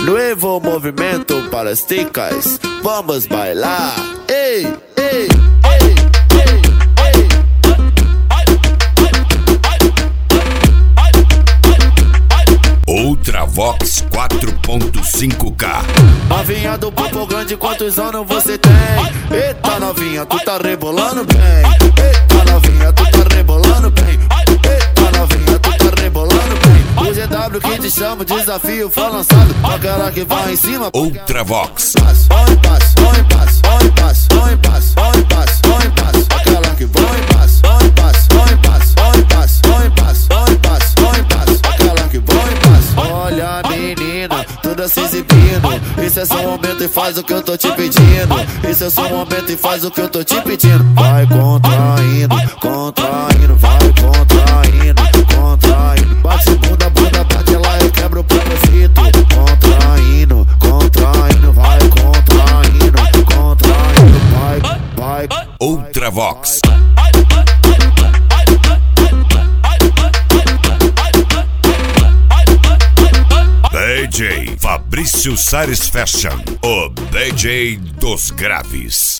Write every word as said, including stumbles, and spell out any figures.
Nuevo movimento para as ticas, vamos bailar. Ei, ei, ei, ei, ei. Ultravox quatro ponto cinco K. Novinha do Popo Grande, quantos anos você tem? Eita novinha, tu tá rebolando bem. Eita novinha, tu tá rebolando bem. Eita novinha, tu tá rebolando bem. O G W que te chama, desafio foi lançado. Aquela que vai em cima. Ultravox. Oi, passo, oi, passo, oi, passo, oi, passo, oi, passo, oi, passo. Aquela que vai em passo, oi, passo, oi, passo, oi, passo, oi, passo, oi, passo, oi, passo. Aquela que vai em passo. Olha menina, toda se exibindo. Isso é só um momento e faz o que eu tô te pedindo. Isso é só um momento e faz o que eu tô te pedindo. Vai contraindo, contraindo, vai contraindo, contraindo. Bate bunda, bunda, bate lá e quebra o propósito. Contraindo, contraindo, vai contraindo, contraindo, vai, vai. Ultravox. D J Fabrício Sares Fashion, o D J dos graves.